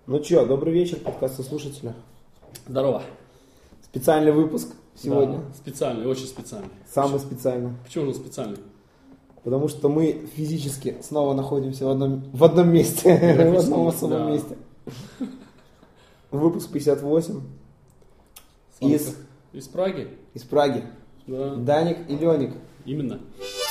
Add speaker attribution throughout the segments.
Speaker 1: Ну чё, добрый вечер, подкастослушатели.
Speaker 2: Здорово.
Speaker 1: Специальный выпуск сегодня.
Speaker 2: Да, специальный, очень специальный.
Speaker 1: Самый специальный.
Speaker 2: Почему он специальный?
Speaker 1: Потому что мы физически снова находимся в одном месте, в одном особом месте. Выпуск 58.
Speaker 2: Из Праги?
Speaker 1: Из Праги.
Speaker 2: Да.
Speaker 1: Даник и Леник.
Speaker 2: Именно.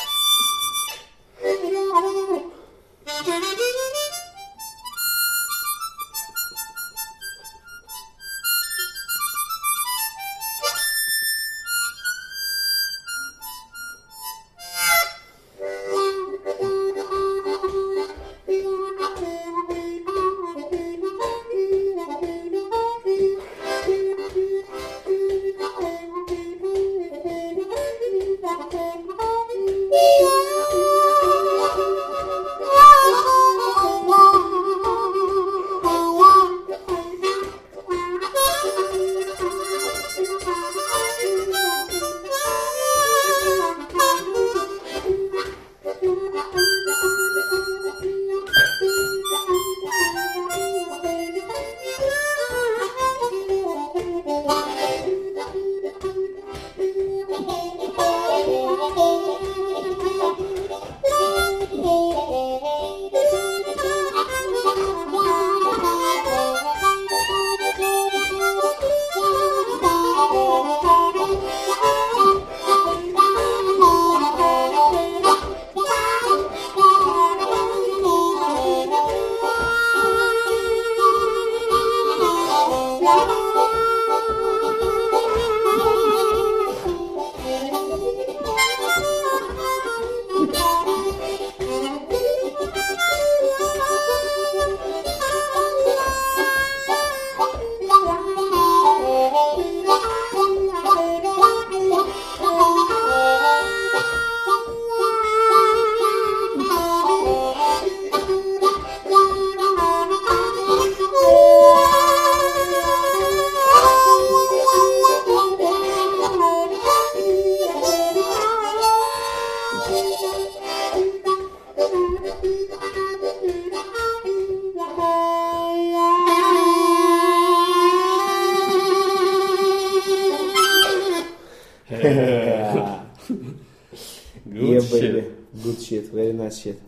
Speaker 1: Good shit, very nice shit.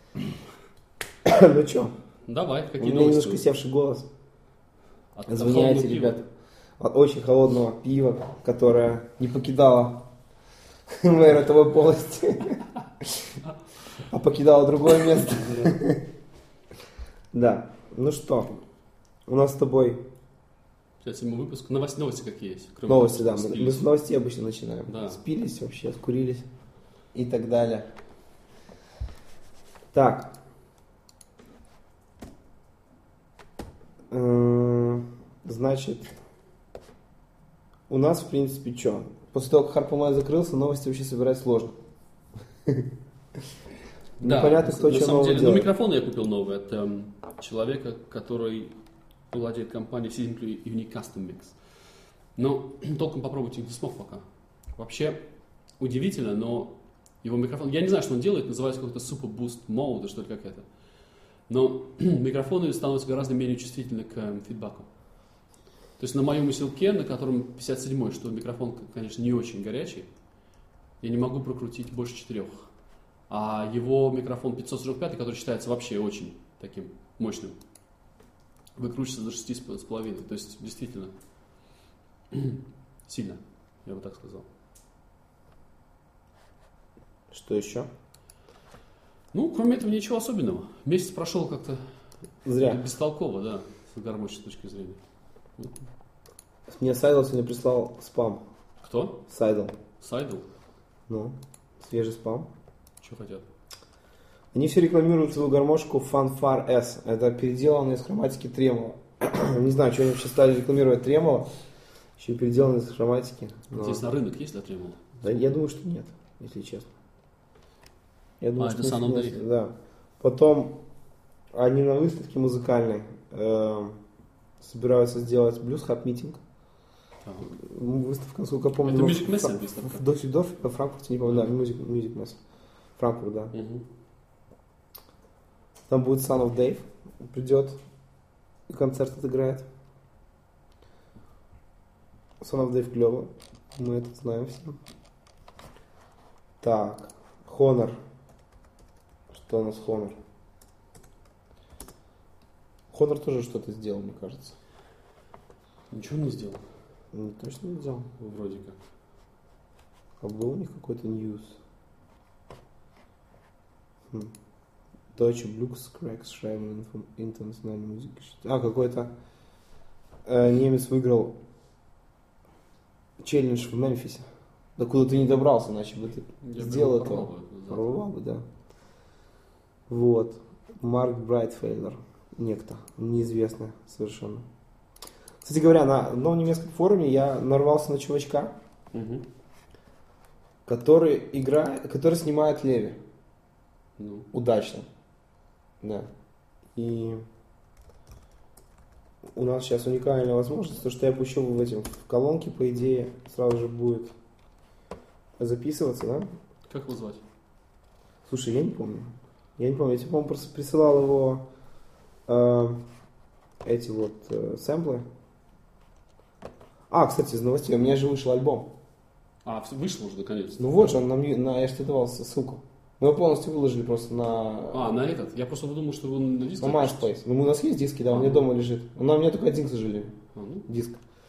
Speaker 1: Ну чё?
Speaker 2: Давай, какие
Speaker 1: У меня
Speaker 2: новости?
Speaker 1: немножко севший голос.
Speaker 2: От
Speaker 1: Извиняйте,
Speaker 2: холодного
Speaker 1: ребят.
Speaker 2: пива.
Speaker 1: От очень холодного пива, которое не покидало мэр этого полости, а покидало другое место. Да, ну что, у нас с тобой
Speaker 2: Сейчас ему выпуск. Новости какие есть? Кроме
Speaker 1: новости, да,
Speaker 2: того,
Speaker 1: мы с новостей обычно начинаем.
Speaker 2: Да.
Speaker 1: Спились вообще, скурились и так далее. Так. Значит, у нас, в принципе, что? После того, как Харпомай закрылся, новости вообще собирать сложно.
Speaker 2: Да,
Speaker 1: Непонятно, кто
Speaker 2: на
Speaker 1: что
Speaker 2: самом
Speaker 1: нового
Speaker 2: деле,
Speaker 1: делает.
Speaker 2: микрофон я купил новый от человека, который владеет компанией Simply Unique Custom Mix. Но толком попробовать их не смог пока. Вообще удивительно, но его микрофон, я не знаю, что он делает, называется какой-то Super Boost Mode, что ли, как это. Но микрофоны становятся гораздо менее чувствительны к фидбаку. То есть на моем усилке, на котором 57-й, что микрофон, конечно, не очень горячий, я не могу прокрутить больше 4. А его микрофон 545, который считается вообще очень таким мощным, выкручивается до 6,5. То есть действительно сильно, я бы так сказал.
Speaker 1: Что еще?
Speaker 2: Ну, кроме этого, ничего особенного. Месяц прошел как-то
Speaker 1: Зря.
Speaker 2: бестолково, да, с гармоничной точки зрения.
Speaker 1: Мне Сайдл сегодня прислал спам.
Speaker 2: Кто?
Speaker 1: Сайдл.
Speaker 2: Сайдл?
Speaker 1: Ну, свежий спам.
Speaker 2: Что хотят?
Speaker 1: Они все рекламируют свою гармошку Fanfare S. Это переделанная из хроматики тремоло. Не знаю, что они вообще стали рекламировать тремоло. Еще и переделанная из хроматики. Но...
Speaker 2: Здесь на рынок есть для тремоло?
Speaker 1: Да, я думаю, что нет, если честно. Я думаю,
Speaker 2: это
Speaker 1: что
Speaker 2: Sound
Speaker 1: не
Speaker 2: of
Speaker 1: финансово, да. Потом они на выставке музыкальной собираются сделать Blues Hub Meeting. Выставка, насколько я помню,
Speaker 2: Это Music Messe выставка?
Speaker 1: в Дюссельдорфе, во Франкфурте, не помню, да, Music Messe. Франкфурт, да.
Speaker 2: Угу.
Speaker 1: Там будет Son of Dave, придет. и концерт отыграет. Son of Dave клево. Мы это знаем все. Так. Honor. Что у нас Honor? Honor тоже что-то сделал, мне кажется.
Speaker 2: Ничего не сделал.
Speaker 1: Точно не сделал.
Speaker 2: Вроде как.
Speaker 1: А был у них какой-то ньюс? Deutsche Glückskrieg schreiben internationale Musik. Какой-то немец выиграл челлендж в Мемфисе. Докуда ты не добрался, иначе бы ты сделал это. Порвал бы, да. Вот. Марк Брайтфейлер. Некто. Неизвестно совершенно. Кстати говоря, на одном немецком форуме я нарвался на чувачка, который снимает Леви. Удачно. Да. И у нас сейчас уникальная возможность, то что я пущу в колонке, по идее, сразу же будет записываться, да?
Speaker 2: Как его звать?
Speaker 1: Слушай, я не помню. Я тебе, по-моему, просто присылал его эти вот сэмплы. Кстати, из новостей, у меня же вышел альбом.
Speaker 2: Вышел уже наконец-то.
Speaker 1: Ну вот же, я же тебе давал ссылку. Мы его полностью выложили просто на...
Speaker 2: на этот? Я просто думал, что его на диске.
Speaker 1: На MySpace. Ну, у нас есть диски, да, у меня дома лежит. У меня только один, к сожалению, диск.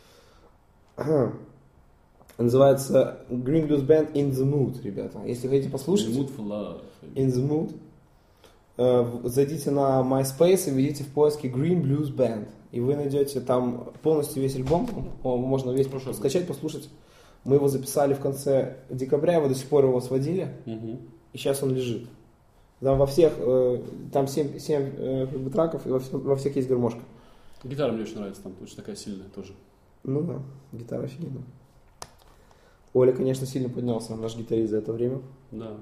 Speaker 1: Называется Green Blues Band In The Mood, ребята. Если хотите послушать...
Speaker 2: In the Mood for Love.
Speaker 1: In The Mood. Зайдите на MySpace и введите в поиске Green Blues Band. И вы найдете там полностью весь альбом. Можно весь скачать, послушать. Мы его записали в конце декабря, мы до сих пор его сводили. И сейчас он лежит. Там во всех, там 7 траков, и во всех есть гармошка.
Speaker 2: Гитара мне очень нравится, там очень такая сильная тоже.
Speaker 1: Ну да, гитара офигенная. Оля, конечно, сильно поднялся, наш гитарист за это время.
Speaker 2: Да.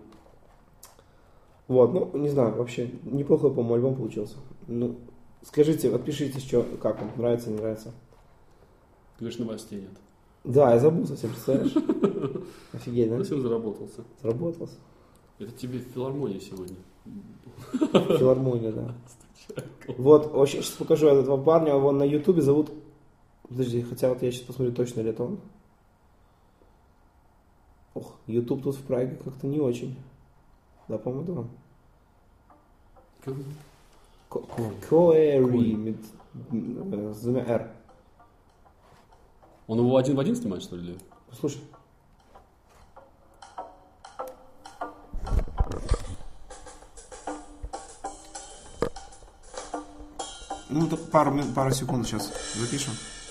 Speaker 1: Вот, не знаю, вообще неплохой, по-моему, альбом получился. Скажите, отпишитесь, как вам, нравится, не нравится.
Speaker 2: Ты говоришь, новостей нет.
Speaker 1: Да, я забыл совсем, представляешь? Офигеть, да?
Speaker 2: Совсем заработался.
Speaker 1: Заработался.
Speaker 2: Это тебе в филармонии сегодня.
Speaker 1: Филармония, да. Вот, вообще, сейчас покажу этого парня, его на ютубе зовут... Подожди, хотя вот я сейчас посмотрю, точно ли это он. Ютуб тут в Праге как-то не очень. Да, по-моему, да. Коэри с двумя R.
Speaker 2: Он его один в один снимает, что ли?
Speaker 1: Слушай. Только пару секунд сейчас запишем.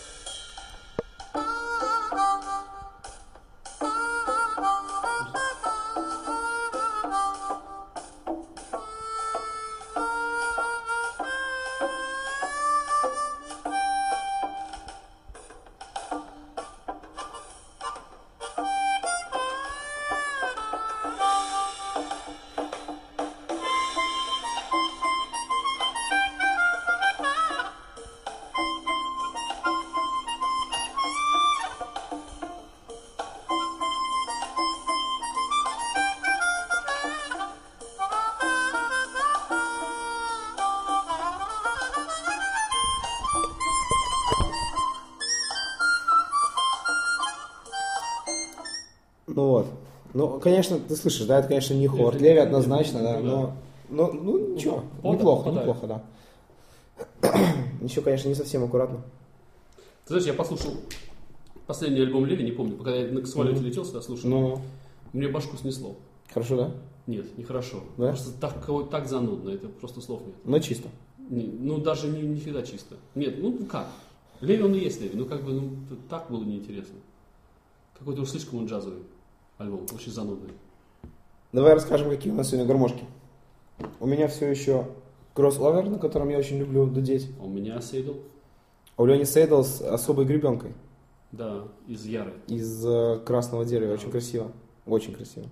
Speaker 1: Конечно, ты слышишь, да, это, конечно, не Ховард Леви однозначно, да, но ничего, неплохо, да. Еще, конечно, не совсем аккуратно.
Speaker 2: Ты знаешь, я послушал последний альбом Леви, не помню, пока я на самолете летел сюда, слушал, мне башку снесло.
Speaker 1: Хорошо, да?
Speaker 2: Нет, нехорошо.
Speaker 1: Да?
Speaker 2: Просто так занудно, это просто слов нет.
Speaker 1: Но чисто.
Speaker 2: Даже не всегда чисто. Нет, как? Леви он и есть Леви, так было неинтересно. Какой-то уж слишком он джазовый. Альбом, очень занудный.
Speaker 1: Давай расскажем, какие у нас сегодня гармошки. У меня все еще кроссовер, на котором я очень люблю дудеть.
Speaker 2: А у меня сейдл.
Speaker 1: А у Лени сейдл с особой гребенкой.
Speaker 2: Да, из яры.
Speaker 1: Из красного дерева. Очень красиво. Очень красиво.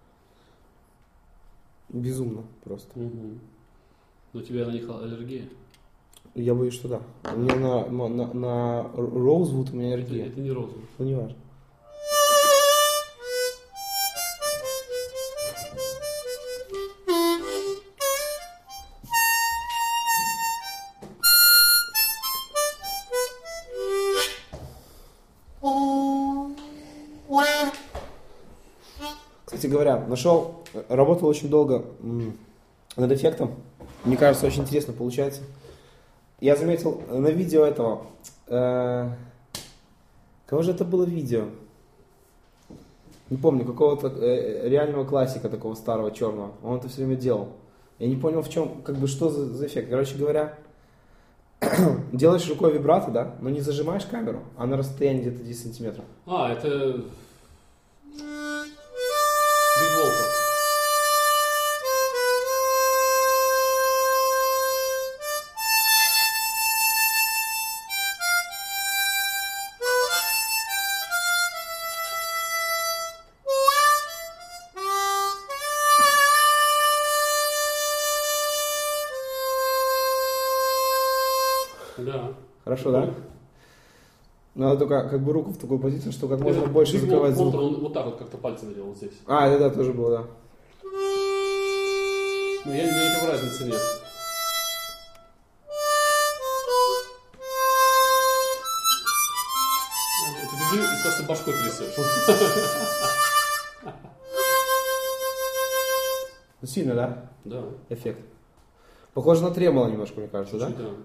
Speaker 1: Безумно просто.
Speaker 2: Угу. Но у тебя на них аллергия?
Speaker 1: Я боюсь, что да. У меня на Rosewood у меня аллергия.
Speaker 2: Это не Rosewood.
Speaker 1: Ну, не важно. Кстати говоря, работал очень долго над эффектом. Мне кажется, очень интересно получается. Я заметил на видео этого... Кого же это было видео? Не помню, какого-то реального классика такого старого черного. Он это все время делал. Я не понял, в чем, что за эффект. Короче говоря, делаешь рукой вибрато, да, но не зажимаешь камеру, а на расстоянии где-то 10 сантиметров.
Speaker 2: Это... Биг Волтер. Да.
Speaker 1: Хорошо, да? Надо только руку в такую позицию, чтобы как можно больше закрывать звук.
Speaker 2: Он вот так вот как-то пальцем делал здесь.
Speaker 1: Это да, тоже было, да.
Speaker 2: Но никакой разницы нет. Ты бежишь и просто башкой трясешь.
Speaker 1: Сильно, да?
Speaker 2: Да.
Speaker 1: Эффект. Похоже на тремоло немножко, мне кажется, да?
Speaker 2: Да.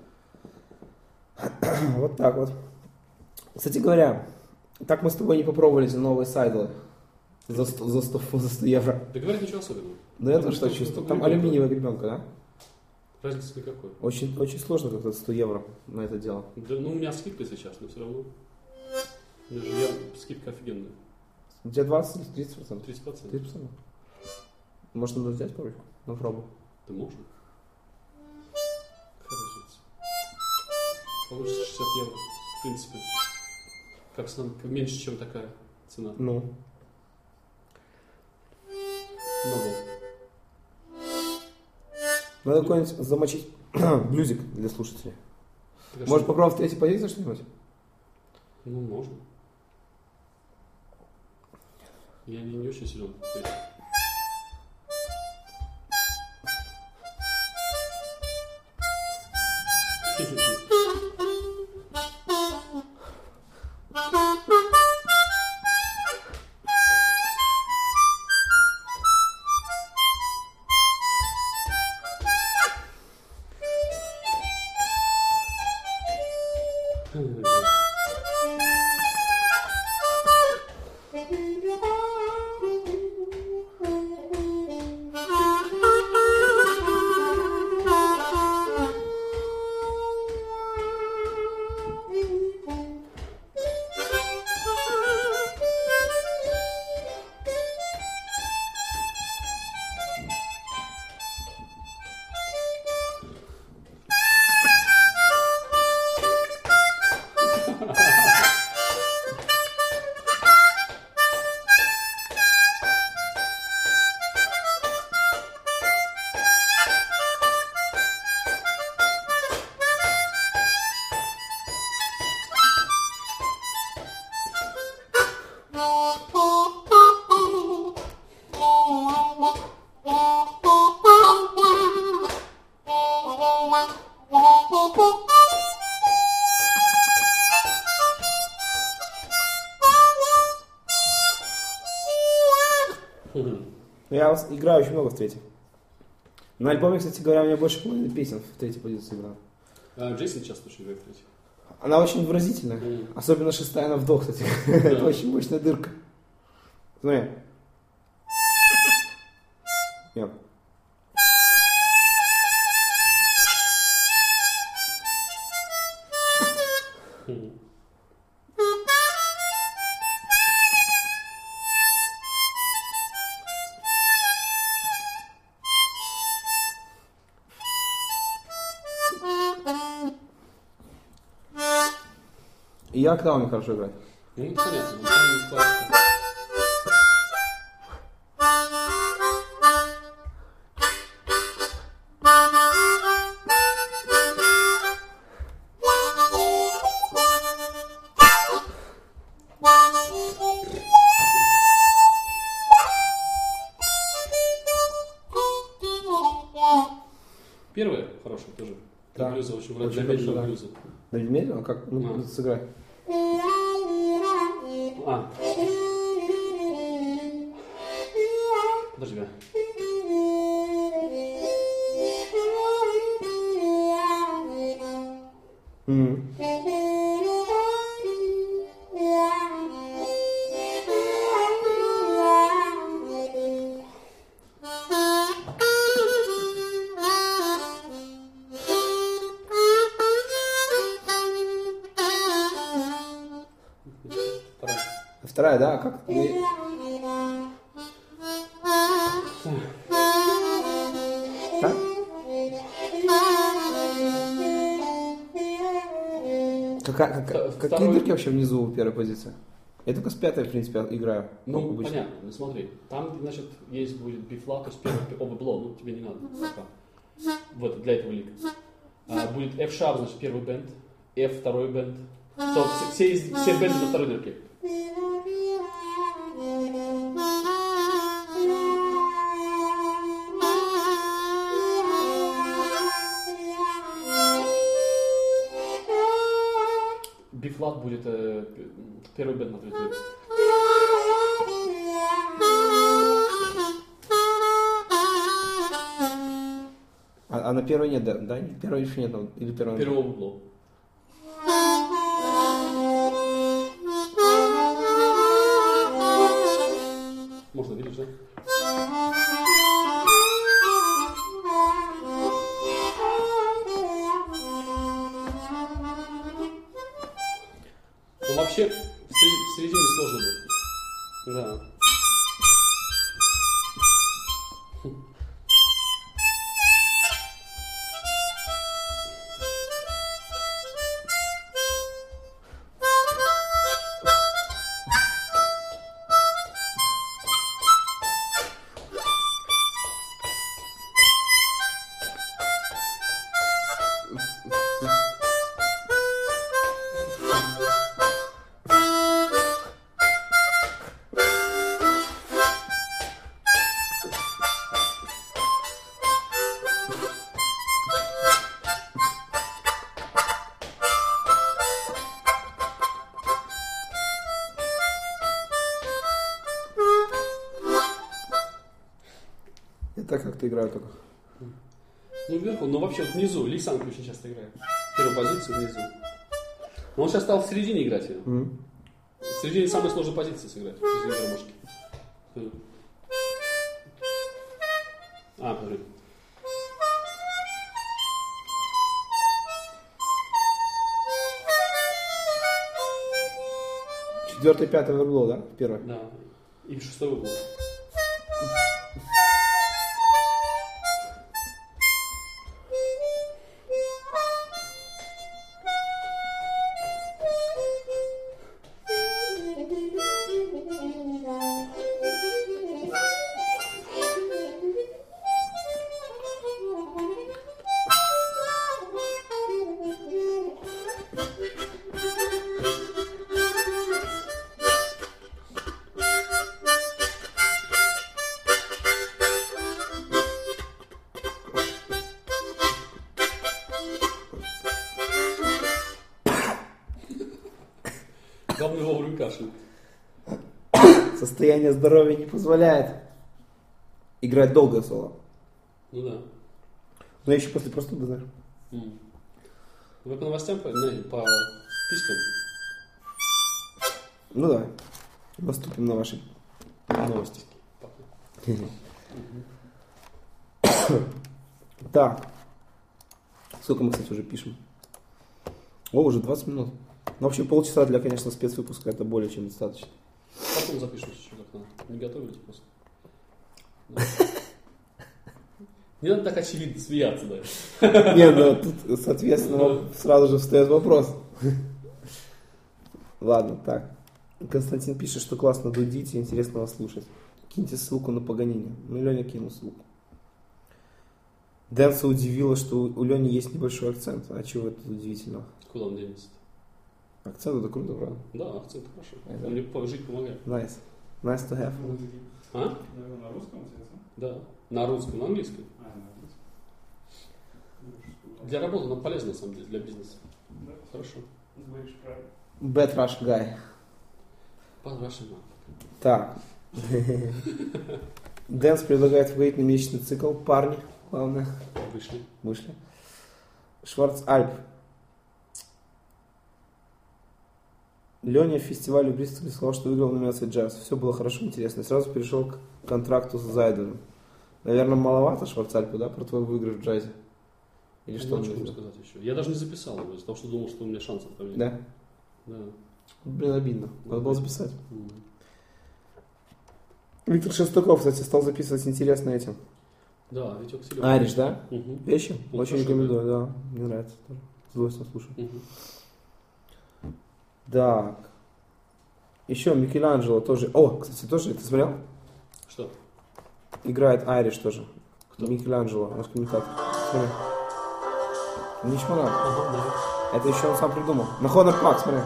Speaker 1: Вот так вот. Кстати говоря, так мы с тобой не попробовали эти новые сайдлы за 100 евро.
Speaker 2: Да говорит, ничего особенного.
Speaker 1: Да это что чувствую? Там алюминиевая гребенка, да?
Speaker 2: Разницы никакой.
Speaker 1: Очень, очень сложно как-то 100 евро на это дело.
Speaker 2: Да, у меня скидка сейчас, но все равно. Скидка офигенная.
Speaker 1: У тебя 20 или 30%?
Speaker 2: 30%.
Speaker 1: 30%? Может, надо взять парочку? На пробу.
Speaker 2: Да можно. Какая разница? Получится 60 евро, в принципе. Как меньше, чем такая цена.
Speaker 1: Ну.
Speaker 2: Новый.
Speaker 1: Надо какой-нибудь замочить блюзик для слушателей.
Speaker 2: Так,
Speaker 1: Может, попробовать в третьей позиции что-нибудь?
Speaker 2: Ну, можно. Я не очень силен.
Speaker 1: Я играю очень много в третьей. На альбоме, кстати говоря, у меня больше половины песен в третьей позиции играю.
Speaker 2: Джейсон часто очень играет в третьей.
Speaker 1: Она очень выразительная. Особенно шестая на вдох, кстати. Это очень мощная дырка. Смотри. Нет. И я октавами хорошо играю.
Speaker 2: Ну, это понятно. Классика. Первая хорошая тоже.
Speaker 1: Да.
Speaker 2: Блюза очень
Speaker 1: Очень
Speaker 2: для медленного
Speaker 1: хорошо, да.
Speaker 2: блюза.
Speaker 1: Да медленно? Как? Ну, сыграй.
Speaker 2: Подожди, да.
Speaker 1: Вторая, да? Как? Так? Какие дырки вообще внизу у первой позиции? Я только с пятой, в принципе, играю.
Speaker 2: Ну, понятно, ну смотри, там, значит, есть будет B-flat, то есть первый overblow, ну, тебе не надо пока. Вот, для этого лика. Будет F-sharp, значит, первый бенд, F, второй бенд. Все бенды на второй дырке. B-flat будет первый бенд на третьей дырке.
Speaker 1: А на первой нет, да? Первой еще нет, или первой?
Speaker 2: Первого угла. Можно, видишь, да? Ну, вообще, в середине сложно будет. Да.
Speaker 1: Так как-то играю только.
Speaker 2: Ну, вверху, но вообще вот внизу. Ли Санг очень часто играет. Первую позицию внизу. Но он сейчас стал в середине играть ее. В середине самой сложной позиции сыграть. В середине гармошки. Подожди.
Speaker 1: Четвертый, пятый вербло, да? Первый.
Speaker 2: Да. И шестой угол. Главное вовремя кашлять.
Speaker 1: Состояние здоровья не позволяет играть долгое соло.
Speaker 2: Ну да.
Speaker 1: Но я еще после простуды, знаешь.
Speaker 2: Вы по новостям, по писькам?
Speaker 1: Ну да. Наступим на ваши новости. Так. Сколько мы, кстати, уже пишем? О, уже 20 минут. Ну, вообще полчаса для, конечно, спецвыпуска это более чем достаточно.
Speaker 2: Потом запишем еще как надо. Не готовились просто. Не надо так очевидно смеяться, да.
Speaker 1: Не, ну тут, соответственно, сразу же встает вопрос. Ладно, так. Константин пишет, что классно дудите, интересно вас слушать. Киньте ссылку на Паганини. Ну, Леня кинул ссылку. Дэнса удивило, что у Лени есть небольшой акцент. А чего это удивительного?
Speaker 2: Куда он денется?
Speaker 1: Акцент это круто, правда?
Speaker 2: Да, акцент хорошо. Он мне жить помогает.
Speaker 1: Nice. Nice to have.
Speaker 2: А?
Speaker 3: На русском интересно?
Speaker 2: Да. На русском, на английском.
Speaker 3: На английском.
Speaker 2: Для работы нам полезно, на самом деле, для бизнеса.
Speaker 3: Да.
Speaker 2: Хорошо.
Speaker 3: Говоришь правильно.
Speaker 1: Bad Rush Guy.
Speaker 2: По-вашему.
Speaker 1: Так. Дэнс предлагает вводить на месячный цикл. Парни, главное,
Speaker 2: Вышли.
Speaker 1: Шварцальп. Леня в фестивале в Бристоле сказал, что выиграл номинацию джаз. Все было хорошо, интересно. И сразу перешел к контракту с Зайденом. Наверное, маловато Шварцальпу, да, про твой выигрыш в джазе? Или
Speaker 2: Я
Speaker 1: что он
Speaker 2: не могу
Speaker 1: говорит?
Speaker 2: сказать еще. Я даже не записал его, из-за того, что думал, что у меня шансов поменять.
Speaker 1: Да?
Speaker 2: Да.
Speaker 1: Блин, обидно. Надо было записать.
Speaker 2: Мгм.
Speaker 1: Виктор Шестаков, кстати, стал записывать интересно этим.
Speaker 2: Да, Витек Селёв.
Speaker 1: Айриш, да?
Speaker 2: Мгм.
Speaker 1: Вещи?
Speaker 2: Ну,
Speaker 1: Очень
Speaker 2: хорошо,
Speaker 1: рекомендую, да. Мне нравится тоже. С удовольствием слушаю.
Speaker 2: Мгм.
Speaker 1: Так. Еще Микеланджело тоже. О, кстати, тоже, ты смотрел?
Speaker 2: Что?
Speaker 1: Играет Айриш тоже.
Speaker 2: Кто?
Speaker 1: Микеланджело, наш комментатор. Смотри. Ничего надо.
Speaker 2: Ага, да.
Speaker 1: Это еще он сам придумал. На Honor Pack, смотри.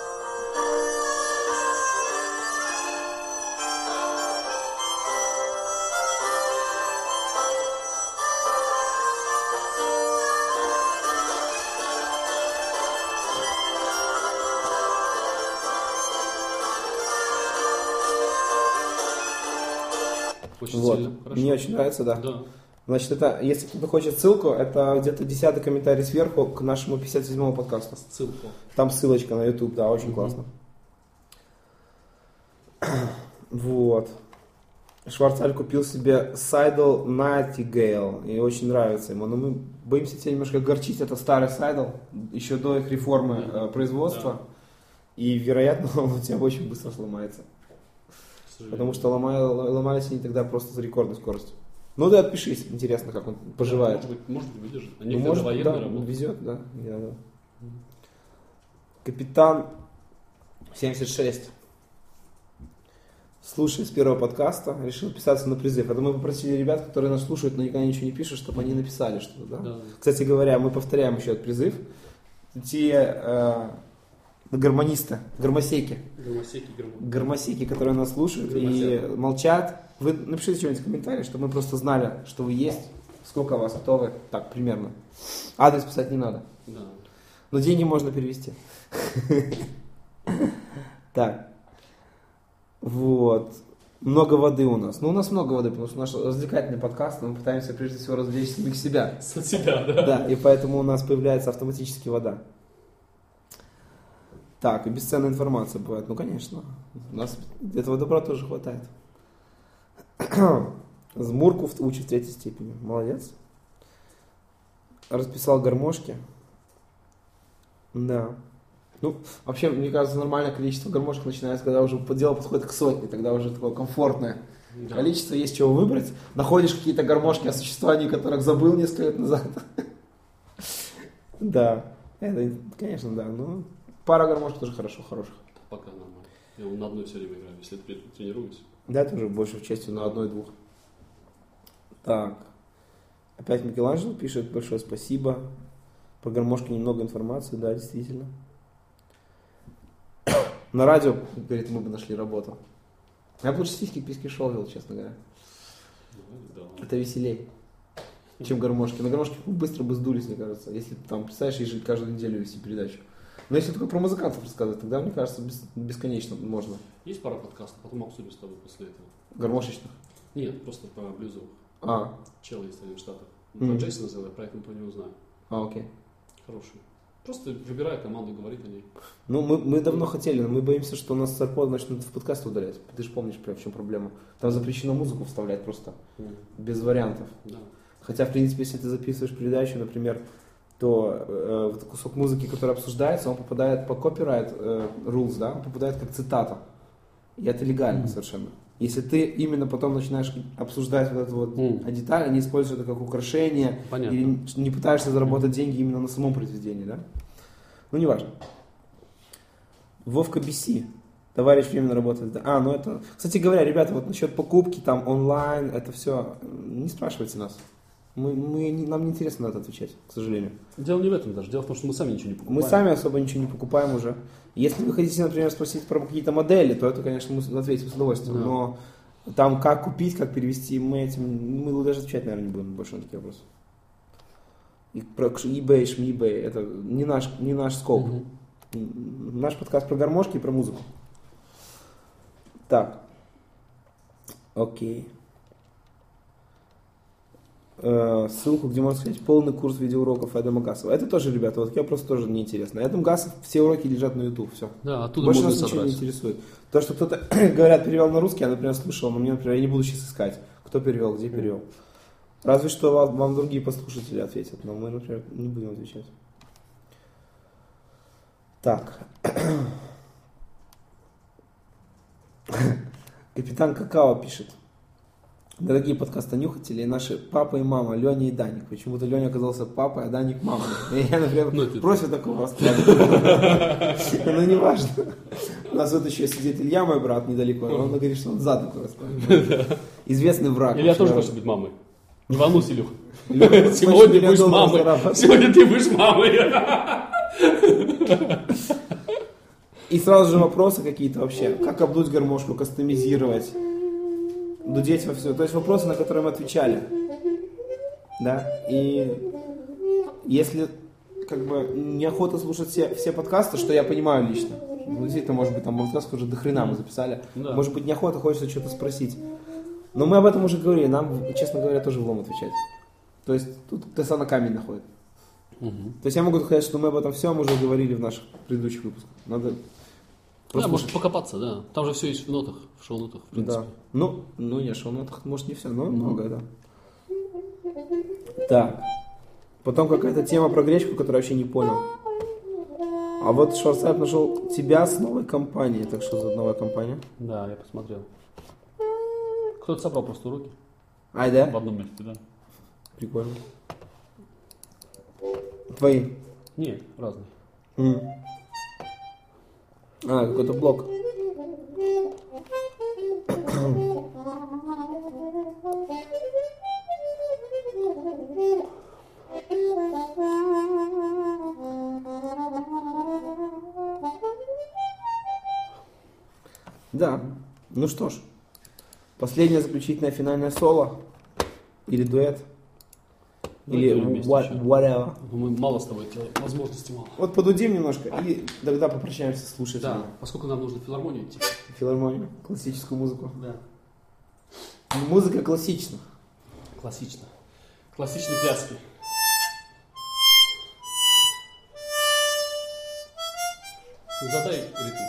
Speaker 2: Очень
Speaker 1: Вот.
Speaker 2: сильно. Хорошо.
Speaker 1: Мне очень нравится, да.
Speaker 2: Да.
Speaker 1: Значит, это, если кто-то хочет ссылку, это где-то 10-й комментарий сверху к нашему 57-му подкасту.
Speaker 2: Ссылку.
Speaker 1: Там ссылочка на YouTube, да, очень
Speaker 2: Мгм.
Speaker 1: классно. Вот. Шварцаль купил себе Seidel Nightingale, и очень нравится ему. Но мы боимся тебя немножко огорчить, это старый Seidel, еще до их реформы производства. И, вероятно, он у тебя очень быстро сломается.
Speaker 2: К сожалению.
Speaker 1: Потому что ломались они тогда просто за рекордной скоростью. Ну да, отпишись, интересно, как он поживает.
Speaker 2: Может быть, выдержит. А
Speaker 1: Ну,
Speaker 2: некоторые
Speaker 1: может,
Speaker 2: военные
Speaker 1: да,
Speaker 2: работают.
Speaker 1: везет, да. Да. Капитан 76. Слушай, с первого подкаста решил писаться на призыв. Это мы попросили ребят, которые нас слушают, но никогда ничего не пишут, чтобы они написали что-то, да?
Speaker 2: Да.
Speaker 1: Кстати говоря, мы повторяем еще этот призыв. Те гармонисты, гармосеки,
Speaker 2: Громосеки.
Speaker 1: которые нас слушают и
Speaker 2: Гармосеки.
Speaker 1: молчат, вы напишите что-нибудь в комментариях, чтобы мы просто знали, что вы есть, сколько вас, кто вы, так, примерно. Адрес писать не надо,
Speaker 2: Да.
Speaker 1: но деньги можно перевести. Так. Вот. Много воды у нас. Ну, у нас много воды, потому что наш развлекательный подкаст, мы пытаемся прежде всего развлечь самих себя.
Speaker 2: С себя, да.
Speaker 1: Да, и поэтому у нас появляется автоматически вода. Так, и бесценная информация бывает. Ну, конечно. У нас этого добра тоже хватает. Змурку учит в 3-й степени. Молодец. Расписал гармошки. Да. Ну, вообще, мне кажется, нормальное количество гармошек начинается, когда уже дело подходит к 100, тогда уже такое комфортное
Speaker 2: Да.
Speaker 1: количество, есть чего выбрать. Находишь какие-то гармошки, о существовании которых забыл несколько лет назад. Да, это, конечно, да. Ну, пара гармошек тоже хорошо, хороших.
Speaker 2: Пока нормально. Я на одной все время играю, если тренируюсь.
Speaker 1: Да, тоже больше частью на 1-2. Так. Опять Микеланджело пишет, большое спасибо. Про гармошки немного информации, да, действительно. На радио, говорит, мы бы нашли работу. Я бы лучше сиськи-письки шоу вел, честно говоря.
Speaker 2: Да.
Speaker 1: Это веселей, чем гармошки. На гармошке быстро бы сдулись, мне кажется. Если там, представляешь, ежели каждую неделю вести передачу. Но если только про музыкантов рассказывать, тогда, мне кажется, бесконечно можно.
Speaker 2: Есть пара подкастов, потом обсудим с тобой после этого.
Speaker 1: Гармошечных.
Speaker 2: Нет, просто про блюзовых.
Speaker 1: А,
Speaker 2: Чел есть один в Штатах.
Speaker 1: Мгм.
Speaker 2: Про Джейсона сделай, про это про него знаю.
Speaker 1: окей.
Speaker 2: Хороший. Просто выбирай команду, говорит о ней.
Speaker 1: Ну, мы давно хотели, но мы боимся, что нас с AirPod начнут в подкаст удалять. Ты же помнишь, в чем проблема. Там запрещено музыку вставлять просто, без вариантов.
Speaker 2: Да.
Speaker 1: Хотя, в принципе, если ты записываешь передачу, например, то вот кусок музыки, который обсуждается, он попадает по copyright rules, да, он попадает как цитата. И это легально совершенно. Если ты именно потом начинаешь обсуждать вот эту вот деталь, не используешь это как украшение,
Speaker 2: Понятно.
Speaker 1: или не пытаешься заработать деньги именно на самом произведении, да? Ну, неважно. Вовка BC. Товарищ временно работает. Да. Ну это... Кстати говоря, ребята, вот насчет покупки, там, онлайн, это все, не спрашивайте нас. Нам не интересно на это отвечать, к сожалению.
Speaker 2: Дело не в этом даже. Дело в том, что мы сами ничего не покупаем.
Speaker 1: Мы сами особо ничего не покупаем уже. Если вы хотите, например, спросить про какие-то модели, то это, конечно, мы ответим с удовольствием.
Speaker 2: Да.
Speaker 1: Но там как купить, как перевести, мы даже отвечать, наверное, не будем больше на такие вопросы. И про eBay, шмибэй, это не наш скоп. Наш подкаст про гармошки и про музыку. Так. Окей. ссылку, где можно сказать полный курс видеоуроков Адама Гасова. Это тоже, ребята, вот я просто тоже неинтересно. Адам Гасов, все уроки лежат на YouTube, все.
Speaker 2: Да, оттуда
Speaker 1: Больше
Speaker 2: можно
Speaker 1: нас ничего не
Speaker 2: собрать.
Speaker 1: интересует. То, что кто-то, говорят, перевел на русский, я, например, слышал, но мне, например, я не буду сейчас искать, кто перевел, где перевел. Разве что вам другие послушатели ответят, но мы, например, не будем отвечать. Так. Капитан Какао пишет. Дорогие подкастонюхатели, наши папа и мама, Леня и Даник. Почему-то Леня оказался папой, а Даник мамой. И я, например, против такого расклада. Но не важно. У нас вот еще сидит Илья, мой брат, недалеко. Он говорит, что он за такой расклад. Известный враг.
Speaker 2: Илья тоже хочет быть мамой. Не волнуйся, Илюх.
Speaker 1: Сегодня
Speaker 2: Сегодня будешь мамой. Сегодня ты будешь мамой.
Speaker 1: И сразу же вопросы какие-то вообще. Как обдуть гармошку, кастомизировать, дудеть во все. То есть вопросы, на которые мы отвечали. Да. И если как бы неохота слушать все подкасты, что я понимаю лично. Ну, действительно, может быть, там подкастов уже до хрена мы записали.
Speaker 2: Да.
Speaker 1: Может быть, неохота, хочется что-то спросить. Но мы об этом уже говорили. Нам, честно говоря, тоже влом отвечать. То есть тут теса на камень находит.
Speaker 2: Угу.
Speaker 1: То есть я могу сказать, что мы об этом всем уже говорили в наших предыдущих выпусках. Надо
Speaker 2: Да, может покопаться, да. Там же все есть в нотах, в шоу-нотах, в принципе.
Speaker 1: Да. Ну не, шоу-нотах, может, не все, но многое, да. Так. Потом какая-то тема про гречку, которую я вообще не понял. А вот Шварцайп нашел тебя с новой компанией. Так что за новая компания?
Speaker 2: Да, я посмотрел. Кто-то собрал просто уроки
Speaker 1: Ай, да?
Speaker 2: в одном месте, да.
Speaker 1: Прикольно. Твои?
Speaker 2: Нет, разные.
Speaker 1: Какой-то блог. Да, ну что ж. Последнее заключительное финальное соло. Или дуэт. Или whatever.
Speaker 2: Мы мало с тобой делаем, возможностей мало.
Speaker 1: Вот подудим немножко и тогда попрощаемся с слушателями.
Speaker 2: Да, поскольку нам нужно в филармонию идти.
Speaker 1: Филармонию, классическую музыку.
Speaker 2: Да.
Speaker 1: Музыка классична.
Speaker 2: Классично. Классичные пляски. Задай ритм.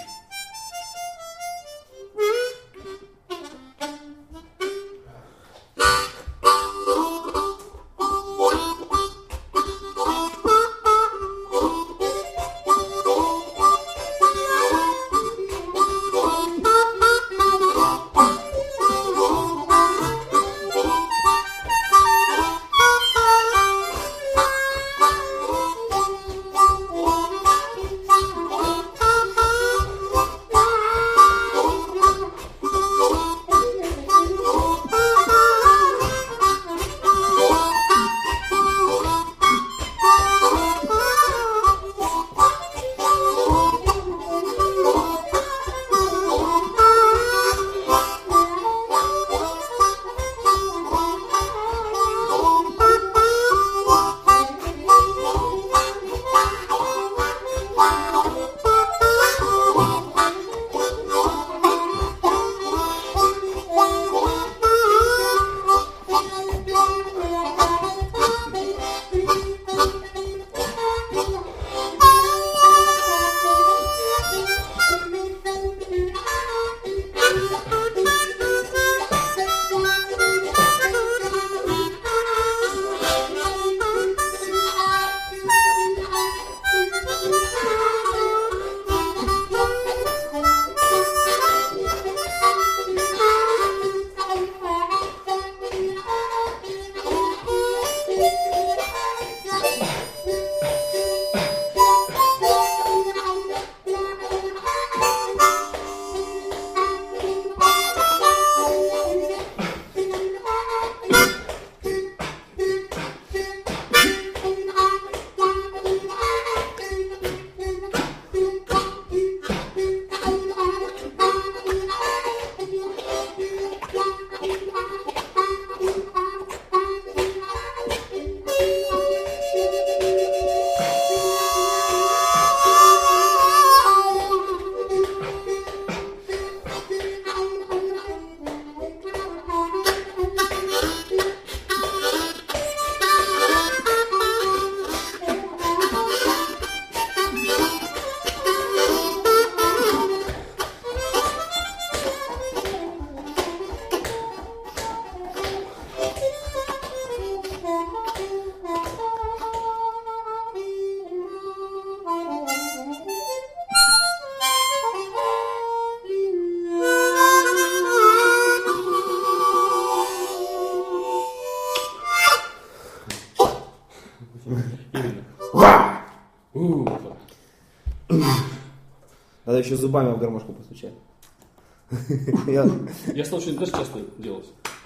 Speaker 1: Надо еще зубами в гармошку постучать. Я-
Speaker 2: Я стал очень даже часто делать.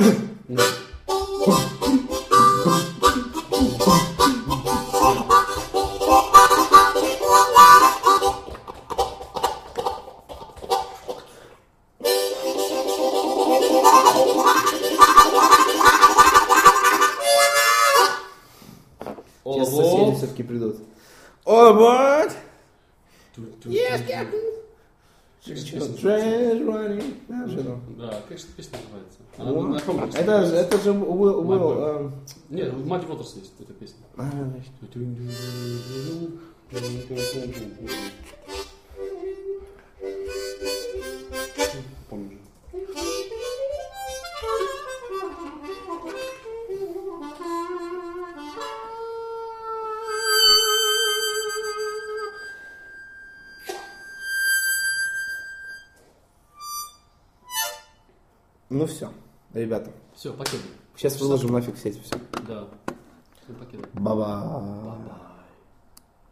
Speaker 1: Сейчас соседи все-таки придут. О, мать!
Speaker 2: Yes,
Speaker 1: Trash running. Да, что там?
Speaker 2: Да, конечно, песня называется.
Speaker 1: О,
Speaker 2: Она на каком
Speaker 1: Это же Уилл...
Speaker 2: Нет, в Muddy Waters есть эта песня.
Speaker 1: значит.
Speaker 2: Помню же.
Speaker 1: Ну все, ребята.
Speaker 2: Все, покеды.
Speaker 1: Сейчас выложим нафиг в сеть все.
Speaker 2: Да. Всем покеды.
Speaker 1: Баба.
Speaker 2: Ба-ба.